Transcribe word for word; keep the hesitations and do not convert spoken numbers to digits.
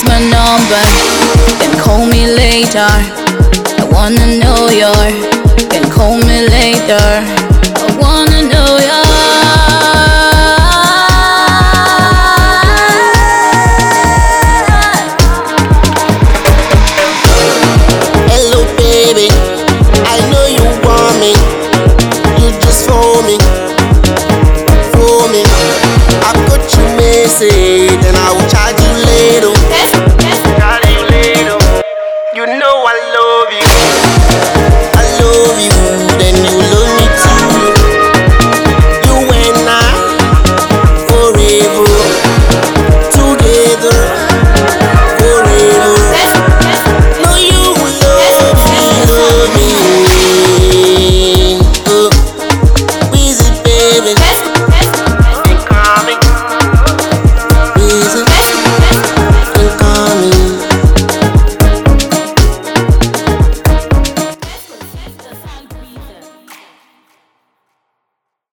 Here's my number, can call me later. I wanna know your, can call me later. I wanna know your. Hello baby, I know you want me. You just phone me, phone me. I got your message and I will try